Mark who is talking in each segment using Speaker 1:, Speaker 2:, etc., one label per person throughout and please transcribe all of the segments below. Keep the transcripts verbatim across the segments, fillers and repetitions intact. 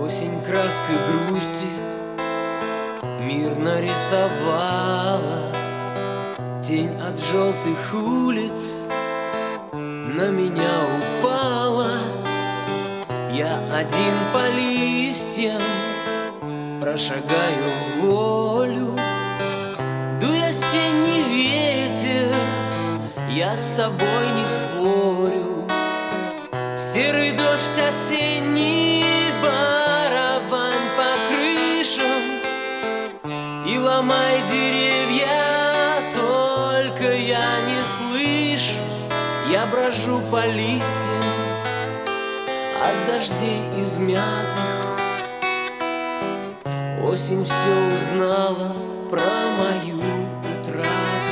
Speaker 1: Осень краской грусти мир нарисовала. Тень от желтых улиц на меня упала. Я один по листьям прошагаю в волю. Дуй осенний ветер, я с тобой не спорю. Серый дождь осенний, барабань по крышам и ломай деревья, только я не слышу. Я брожу по листьям от дождей измятых. Осень все узнала про мою утрату.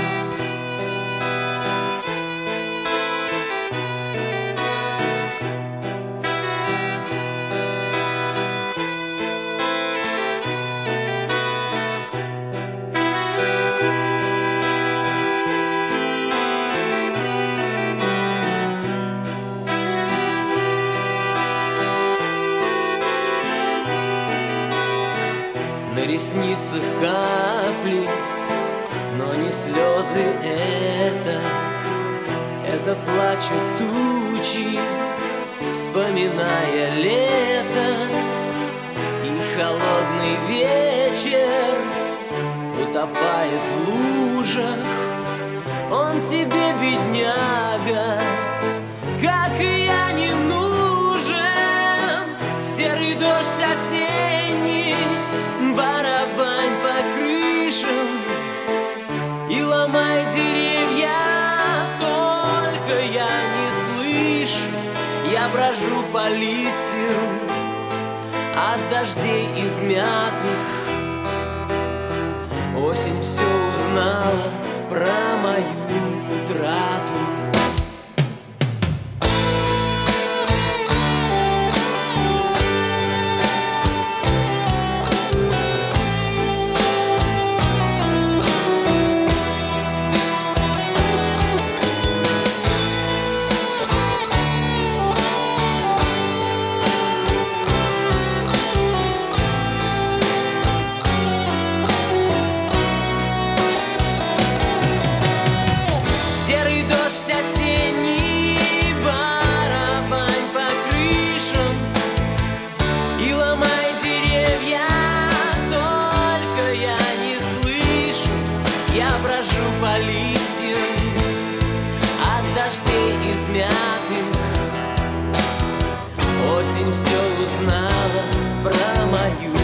Speaker 1: На ресницах капли, но не слезы это. Это плачут тучи, вспоминая лето. И холодный вечер утопает в лужах. Он тебе, бедняга, как и я, не нужен. Серый дождь осенний, барабань по крышам и ломай деревья, только я не слышу. Я брожу по листьям от дождей измятых. Осень все узнала про мою утрату. Дождь осенний, барабань по крышам и ломай деревья, только я не слышу. Я брожу по листьям от дождей измятых. Осень все узнала про мою